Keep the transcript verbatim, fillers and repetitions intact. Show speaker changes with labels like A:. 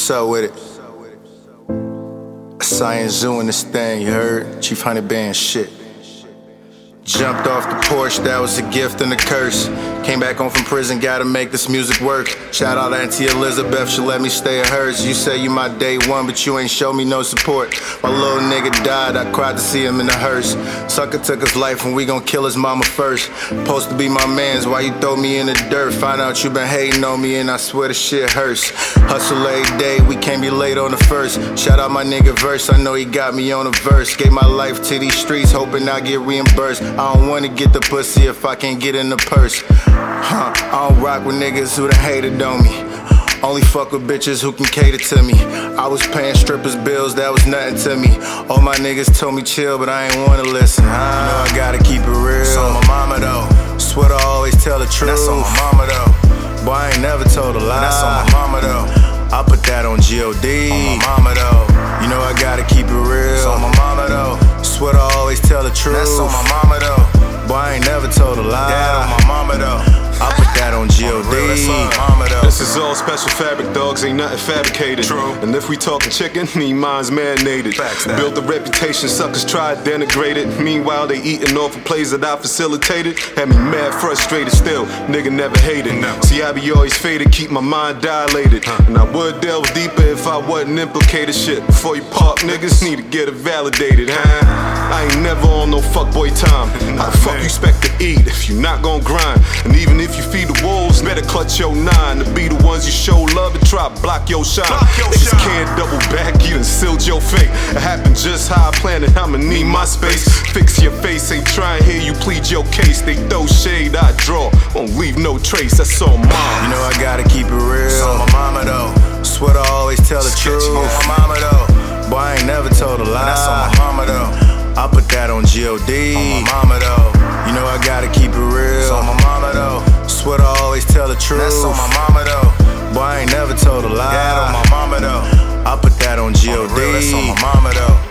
A: What's up with it? Science Zoo in this thing, you heard? Chief Honey Band shit. Jumped off the porch, that was a gift and a curse. Came back home from prison, gotta make this music work. Shout out Auntie Elizabeth, she let me stay at hers. You say you my day one, but you ain't show me no support. My little nigga died, I cried to see him in the hearse. Sucker took his life and we gon' kill his mama first. Supposed to be my mans, why you throw me in the dirt? Find out you been hating on me and I swear the shit hurts. Hustle every day, we can't be late on the first. Shout out my nigga Verse, I know he got me on a verse. Gave my life to these streets, hoping I get reimbursed. I don't wanna get the pussy if I can't get in the purse. Huh, I don't rock with niggas who done hated on me. Only fuck with bitches who can cater to me. I was paying strippers' bills, that was nothing to me. All my niggas told me chill, but I ain't wanna listen. Huh? You know I gotta keep it real. That's on my mama though. Swear I always tell the truth. That's on my mama though. Boy, I ain't never told a lie. That's on my mama though. I put that on G O D. On my mama though. You know I gotta keep it real. That's on my mama though. Swear I always tell the truth. That's on my mama though. Boy, I ain't never told a lie. Dad on my mama though. I put that on G O D.
B: This is all special fabric, dogs, ain't nothing fabricated. True. And if we talking chicken, me mine's marinated. Built a reputation, suckers tried denigrated. Meanwhile, they eating off of plays that I facilitated. Had me mad, frustrated still, nigga never hated. No. See, I be always faded, keep my mind dilated. Huh. And I would delve deeper if I wasn't implicated. Shit, before you pop, niggas need to get it validated, huh? I ain't never on no fuckboy time. How the fuck you expect to eat if you not gon' grind? And even if you feed the wolves, better clutch your nine. To be the ones you show love and try to block your shine. Block your Niggas shine. Can't double back, you done sealed your fate. It happened just how I planned it, I'ma need my space. Fix your face, ain't trying to hear you plead your case. They throw shade, I draw, won't leave no trace, that's on mine.
A: You know I gotta keep it real. That's on my mama though. Swear I always tell the truth. On my mama though. Boy, I ain't never told a lie. That's on my mama though. I put that on G O D. On my mama though. You know I gotta keep it real. That's on my mama though. Swear I always tell the truth. That's on my mama though. Boy, I ain't never told a lie. Dad on my mama though. I put that on G O D. That's on my mama though.